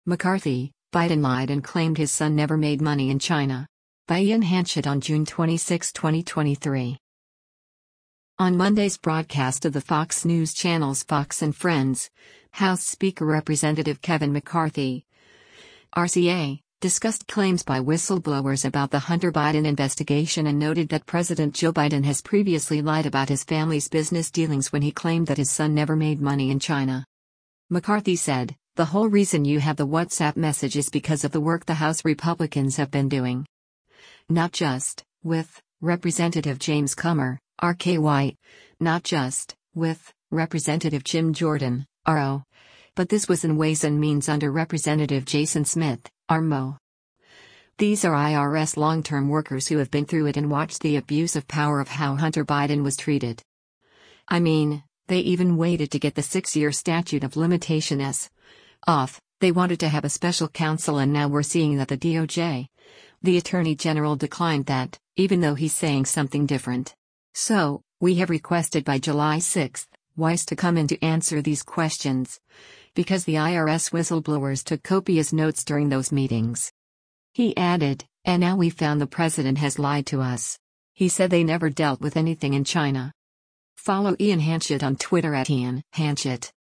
McCarthy, Biden lied and claimed his son never made money in China. By Ian Hanchett on June 26, 2023. On Monday's broadcast of the Fox News channel's Fox and Friends, House Speaker Representative Kevin McCarthy, RCA, discussed claims by whistleblowers about the Hunter Biden investigation and noted that President Joe Biden has previously lied about his family's business dealings when he claimed that his son never made money in China. McCarthy said, "The whole reason you have the WhatsApp message is because of the work the House Republicans have been doing. Not just with Representative James Comer, RKY, not just with Representative Jim Jordan, RO. But this was in Ways and Means under Representative Jason Smith, RMO. These are IRS long-term workers who have been through it and watched the abuse of power of how Hunter Biden was treated. I mean, they even waited to get the 6-year statute of limitations off. They wanted to have a special counsel, and now we're seeing that the DOJ, the Attorney General, declined that, even though he's saying something different. So, we have requested by July 6, Weiss to come in to answer these questions, because the IRS whistleblowers took copious notes during those meetings." He added, "And now we found the president has lied to us. He said they never dealt with anything in China." Follow Ian Hanchett on Twitter @IanHanchett.